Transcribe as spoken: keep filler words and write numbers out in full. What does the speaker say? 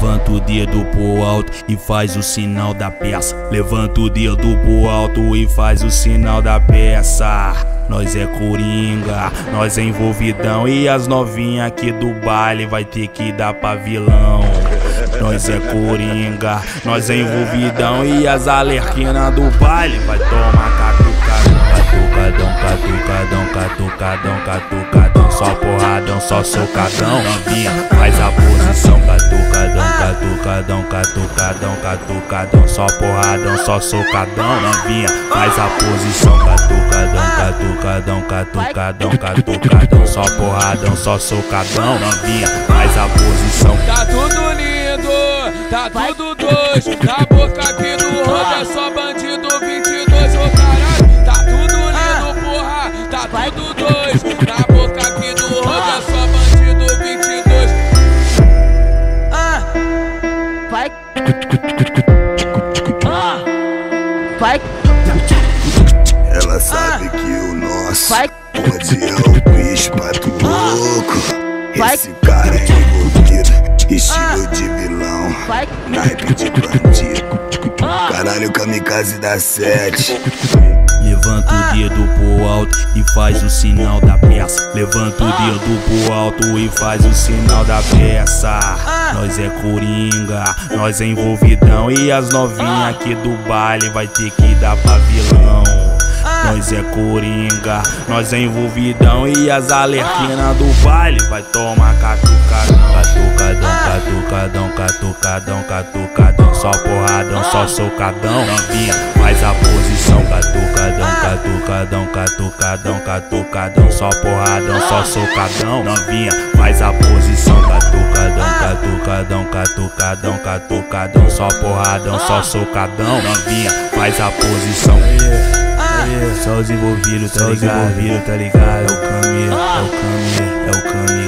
Levanta o dedo pro alto e faz o sinal da peça. Levanta o dedo pro alto e faz o sinal da peça. Nós é coringa, nós é envolvidão, e as novinhas aqui do baile vai ter que dar pra vilão. Nós é coringa, nós é envolvidão, e as alerquinas do baile vai tomar catucadão. Catucadão, catucadão, catucadão, catucadão, só porradão, só socadão. Novinha, faz a posição. Catucadão, catucadão, catucadão, catucadão, só porradão, só socadão. Novinha, faz a posição. Catucadão, catucadão, catucadão, catucadão, só porradão, só socadão. Novinha, faz a posição. Tá tudo lindo, tá tudo dois. Na boca aqui do rodo é só bandido vinte e dois, ô caralho. Tá tudo lindo, porra, tá tudo dois. Na boca aqui do rodo é só bandido vinte e dois. Ah, vai. Ah, vai. Ela sabe que o nosso onde é o bicho pato louco. Esse cara é envolvido, estilo de vilão, naipe de bandido. Caralho, kamikaze da sete. Levanta o dedo pro alto e faz o sinal da peça. Levanta o dedo pro alto e faz o sinal da peça. Nós é coringa, nós é envolvidão, e as novinhas aqui do baile vai ter que dar pra vilão. Nós é coringa, nós é envolvidão, e as alerquinas do baile vai tomar catucadão. Catucadão, catucadão, catucadão, catucadão, só porradão, só socadão. Novinha, faz a posição. Catucadão, catucadão, catucadão, catucadão, só porradão, só socadão. Novinha, faz a posição. Catucadão, catucadão, catucadão, catucadão, só porradão, só socadão. Novinha, faz a posição. Só os envolvidos, tá ligado? Tá ligado? É o caminho, é o caminho, é o caminho.